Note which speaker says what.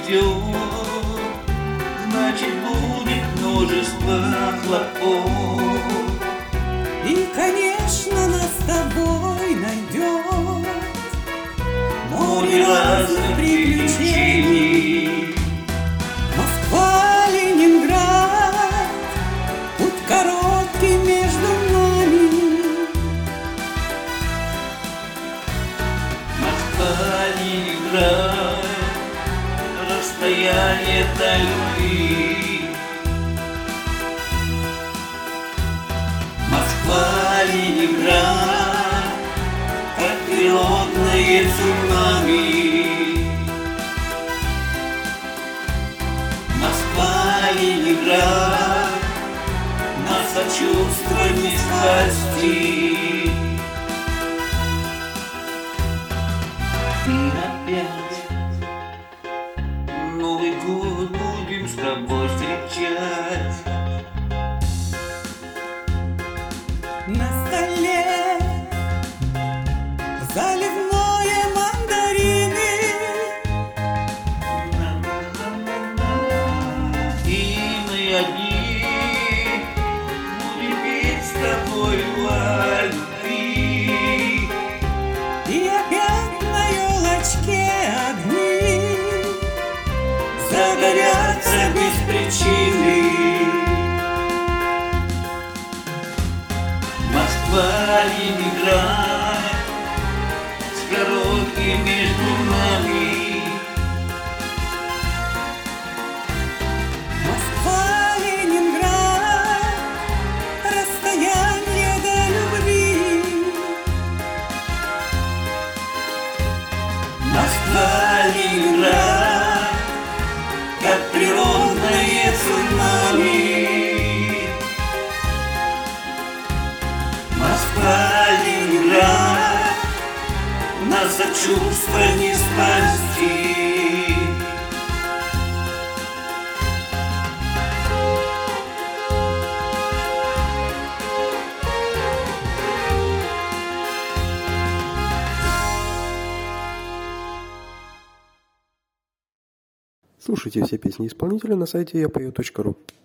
Speaker 1: идет, значит будет множество хлопот.
Speaker 2: И, конечно, нас с тобой найдет море разных приключений. Москва, Ленинград, путь короткий между нами.
Speaker 1: Москва, Ленинград, расстояние до любви. Москва, Ленинград, как природное цунами. Москва, Ленинград, нас от чувства не спасти. И опять Новый год будем с тобой встречать.
Speaker 2: На столе заливное мандарины.
Speaker 1: И мы одни будем петь с тобой о любви.
Speaker 2: И опять на елочке огни
Speaker 1: Загорятся без причины. Москва, Ленинград, с коротким между нами.
Speaker 2: Москва, Ленинград, расстояние до любви.
Speaker 1: Москва, Ленинград, как природное цунами. Москва, Ленинград, нас от чувства не спасти.
Speaker 3: Слушайте все песни исполнителя на сайте yapою.ru.